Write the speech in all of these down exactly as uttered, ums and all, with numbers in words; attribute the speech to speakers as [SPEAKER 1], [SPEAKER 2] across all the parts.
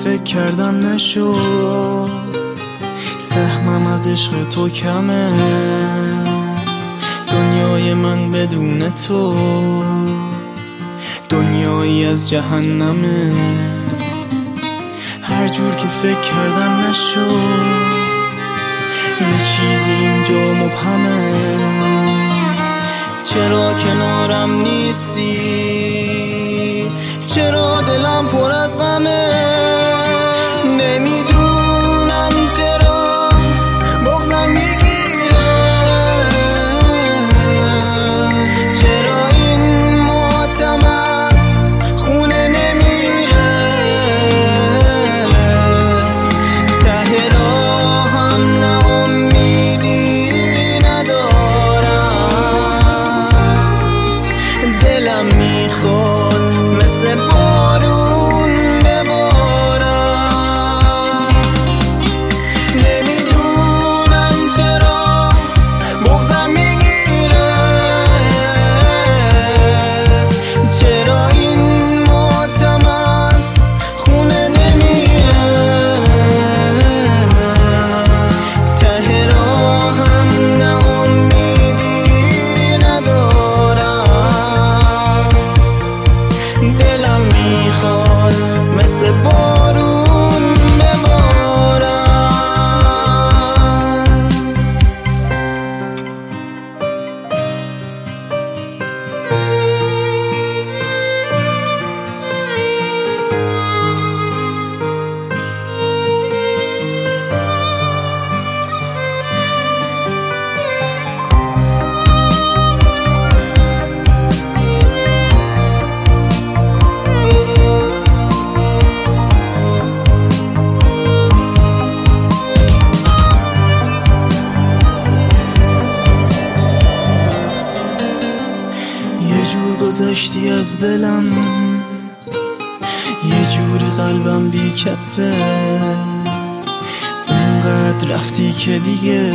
[SPEAKER 1] فکر کردم نشد، سهمم از عشق تو کمه، دنیای من بدون تو دنیایی از جهنمه. هر جور که فکر کردم نشد، یه چیزی اینجا مبهمه. چرا کنارم نیستی؟ چرا دلم پر از غمه؟ نمیدونم چرا بغضم میگیره، چرا این ماتم از خونه نمیره. ته راهم نه امیدی ندارم، دلم میخواد مثل بارون ببارم. نمیدونم چرا بغضم میگیره، چرا این ماتم از خونه نمیره. ته راهم نه امیدی ندارم، دلم میخواد مثل بارون ببارم. یه جور گذشتی از دلم، یه جوری قلبم بی کسه. اونقدر رفتی که دیگه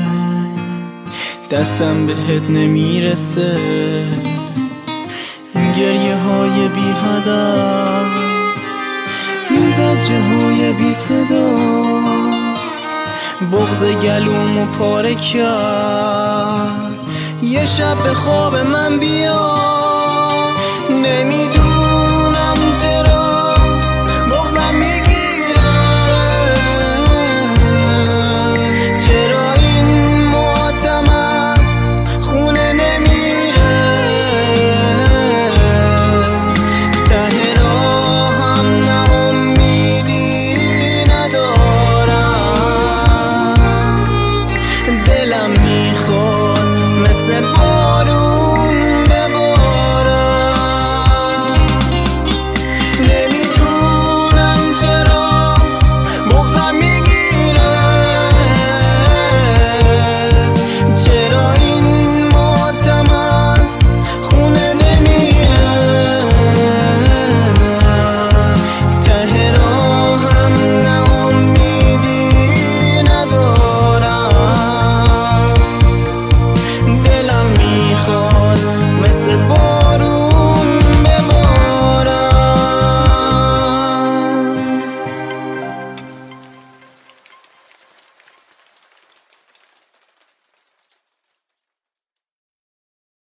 [SPEAKER 1] دستم بهت نمیرسه. این گریه های بی هدف، این زجه های بی صدا، بغض گلومو پاره کرد. یه شب به خواب من بیا، نمی